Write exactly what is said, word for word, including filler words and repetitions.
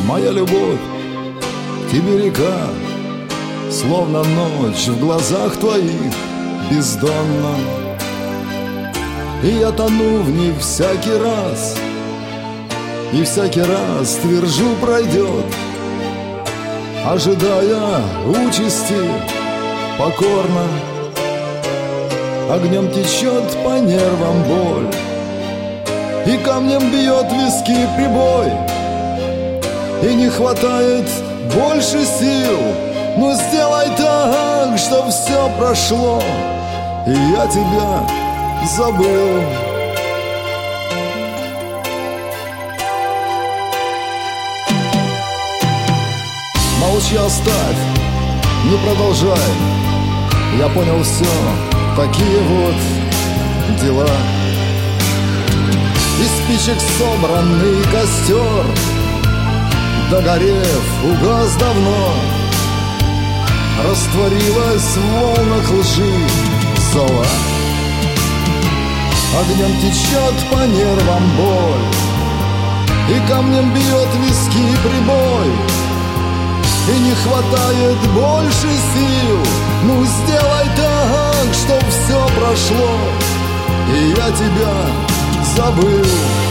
моя любовь, к тебе река, словно ночь в глазах твоих бездонна. И я тону в них всякий раз, и всякий раз твержу пройдет, ожидая участи покорно. Огнем течет по нервам боль, и камнем бьет виски прибой, и не хватает больше сил. Но сделай так, чтоб все прошло, и я тебя забыл. Молчи, оставь, не продолжай. Я понял все, такие вот дела. Из спичек собранный костер, догорев, угас давно. Растворилась в волнах лжи зола. Огнем течет по нервам боль, и камнем бьет виски прибой, и не хватает больше сил. Ну сделай так, чтоб все прошло, и я тебя забыл.